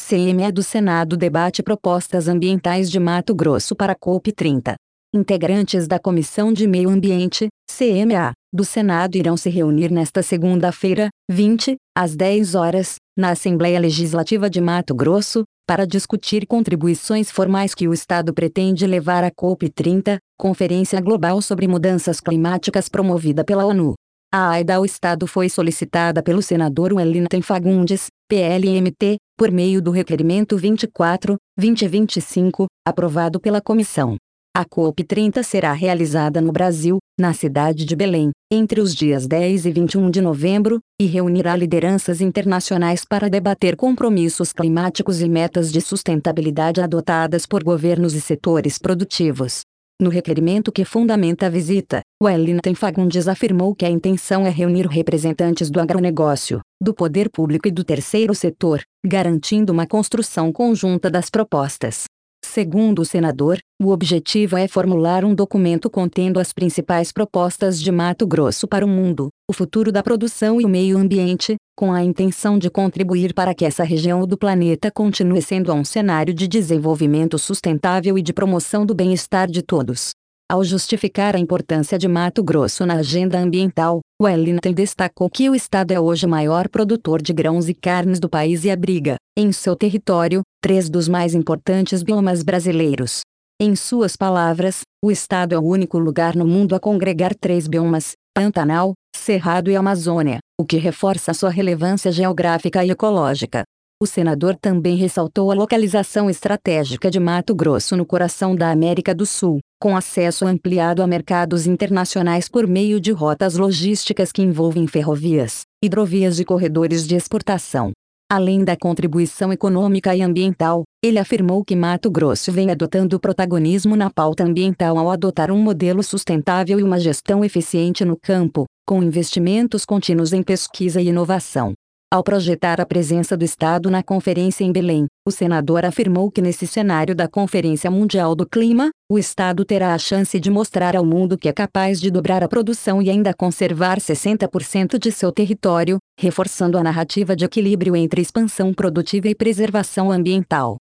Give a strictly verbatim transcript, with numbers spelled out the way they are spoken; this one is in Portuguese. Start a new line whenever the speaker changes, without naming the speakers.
C M A do Senado debate propostas ambientais de Mato Grosso para a COP trinta. Integrantes da Comissão de Meio Ambiente, C M A, do Senado irão se reunir nesta segunda-feira, vinte, às dez horas, na Assembleia Legislativa de Mato Grosso, para discutir contribuições formais que o Estado pretende levar à COP trinta, Conferência Global sobre Mudanças Climáticas promovida pela ONU. A AIDA ao Estado foi solicitada pelo senador Wellington Fagundes, P L M T, por meio do requerimento vinte e quatro, vinte e vinte e cinco, aprovado pela comissão. A COP trinta será realizada no Brasil, na cidade de Belém, entre os dias dez e vinte e um de novembro, e reunirá lideranças internacionais para debater compromissos climáticos e metas de sustentabilidade adotadas por governos e setores produtivos. No requerimento que fundamenta a visita, Wellington Fagundes afirmou que a intenção é reunir representantes do agronegócio, do poder público e do terceiro setor, garantindo uma construção conjunta das propostas. Segundo o senador, o objetivo é formular um documento contendo as principais propostas de Mato Grosso para o mundo, o futuro da produção e o meio ambiente, com a intenção de contribuir para que essa região do planeta continue sendo um cenário de desenvolvimento sustentável e de promoção do bem-estar de todos. Ao justificar a importância de Mato Grosso na agenda ambiental, Wellington destacou que o estado é hoje o maior produtor de grãos e carnes do país e abriga, em seu território, três dos mais importantes biomas brasileiros. Em suas palavras, o estado é o único lugar no mundo a congregar três biomas, Pantanal, Cerrado e Amazônia, o que reforça sua relevância geográfica e ecológica. O senador também ressaltou a localização estratégica de Mato Grosso no coração da América do Sul, com acesso ampliado a mercados internacionais por meio de rotas logísticas que envolvem ferrovias, hidrovias e corredores de exportação. Além da contribuição econômica e ambiental, ele afirmou que Mato Grosso vem adotando protagonismo na pauta ambiental ao adotar um modelo sustentável e uma gestão eficiente no campo, com investimentos contínuos em pesquisa e inovação. Ao projetar a presença do Estado na conferência em Belém, o senador afirmou que nesse cenário da Conferência Mundial do Clima, o Estado terá a chance de mostrar ao mundo que é capaz de dobrar a produção e ainda conservar sessenta por cento de seu território, reforçando a narrativa de equilíbrio entre expansão produtiva e preservação ambiental.